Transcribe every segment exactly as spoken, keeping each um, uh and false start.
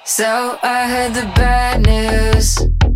So I heard the bad news.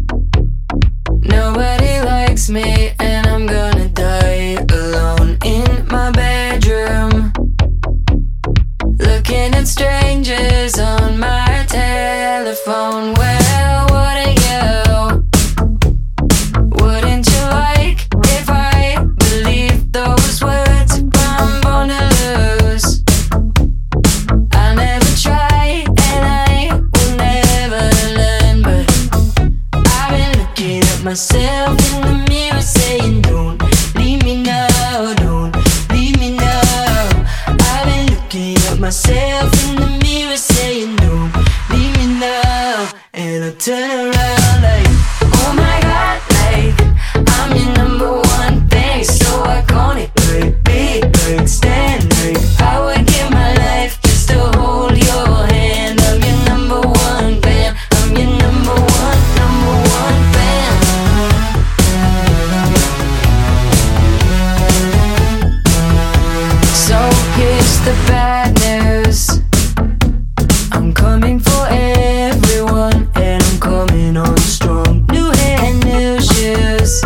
Nobody likes me, and I'm gonna die alone in my bedroom, looking at strangers on my telephone. Well, wouldn't you? Wouldn't you like if I believed those words? I'm born to lose. I never tried, and I will never learn. But I've been looking at myself in the mirror, saying, don't leave me now, don't leave me now. I've been looking at myself in the mirror, saying, don't leave me now. And I turn around like, oh my God, like I'm your number one thing, so iconic, like big, like stand, like I would give my life just to hold your hand. I'm your number one fan, I'm your number one, number one fan. So here's the bad news. I'm coming for everyone, and I'm coming on strong. New hair, new shoes.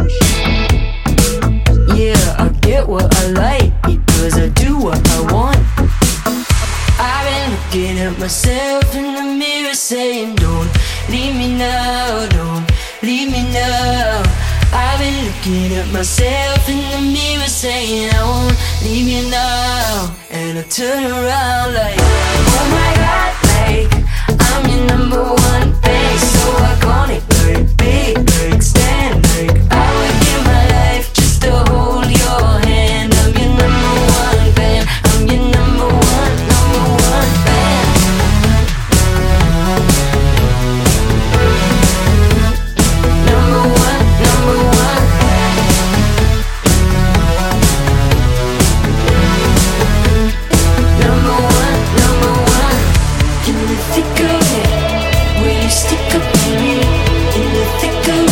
Yeah, I get what I like because I do what I want. I've been looking at myself in the mirror, saying, don't leave me now, don't leave me now. I've been looking at myself in the mirror, saying, I won't leave you now. And I turn around like, oh my God, like I'm your number one thing, so iconic, like big, like stand, like I would give my life just to hold your hand. I'm your number one fan, I'm your number one, number one fan. Number one, number one. Number one, number one. In the thick of it, will you stick up for me? In the thick of